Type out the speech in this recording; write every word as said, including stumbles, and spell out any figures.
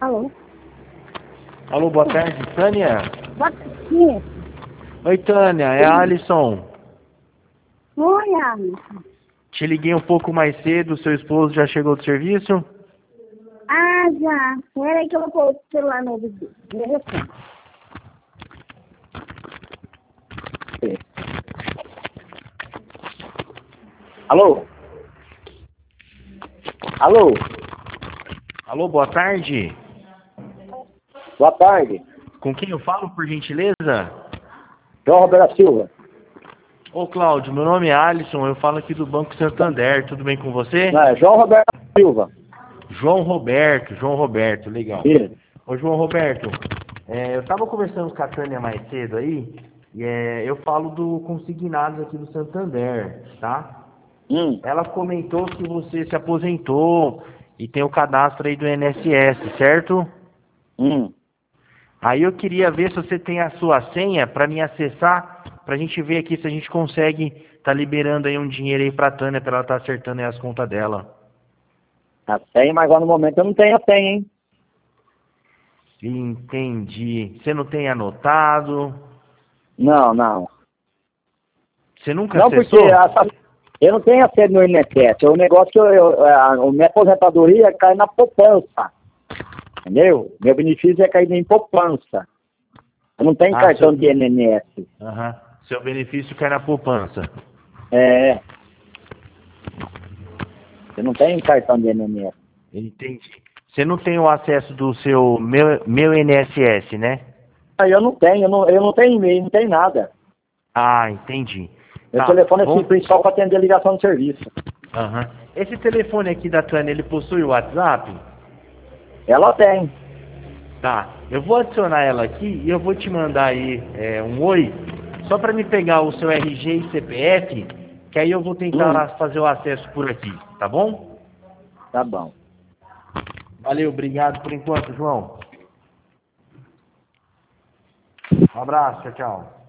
Alô? Alô, boa tarde, Tânia? Boa tarde. Oi, Tânia, é a Alisson. Oi, Alisson. Te liguei um pouco mais cedo, seu esposo já chegou do serviço? Ah, já. Espera aí que eu vou pôr o celular novo dele. Alô? Alô? Alô, boa tarde. Boa tarde. Com quem eu falo, por gentileza? João Roberto Silva. Ô, Cláudio, meu nome é Alisson, eu falo aqui do Banco Santander, tudo bem com você? Não, é João Roberto Silva. João Roberto, João Roberto, legal. Isso. Ô, João Roberto, é, eu tava conversando com a Tânia mais cedo aí, e é, eu falo do consignados aqui do Santander, tá? Hum. Ela comentou que você se aposentou e tem o cadastro aí do I N S S, certo? Hum. Aí eu queria ver se você tem a sua senha para me acessar, pra gente ver aqui se a gente consegue tá liberando aí um dinheiro aí pra Tânia, pra ela tá acertando aí as contas dela. A senha, mas agora no momento eu não tenho a senha, hein? Entendi. Você não tem anotado? Não, não. Você nunca Não, porque acessou? essa, eu não tenho a senha no I N S S. O negócio que eu, eu a, a minha aposentadoria cai na poupança. Entendeu? Meu benefício é cair em poupança. Eu não tenho Ah, cartão seu... de I N S. Aham. Seu benefício cai na poupança. É. Eu não tenho cartão de I N S. Entendi. Você não tem o acesso do seu meu, meu I N S S, né? Aí eu não tenho, eu não, eu não tenho e-mail, não tenho nada. Ah, entendi. Meu Tá. telefone é Bom. simples só para atender a ligação do serviço. Aham. Esse telefone aqui da Tânia, ele possui o WhatsApp? Ela tem. Tá. Eu vou adicionar ela aqui e eu vou te mandar aí é, um oi, só para me pegar o seu R G e C P F, que aí eu vou tentar Hum, fazer o acesso por aqui, tá bom? tá bom. Valeu, obrigado por enquanto, João. Um abraço, tchau, tchau.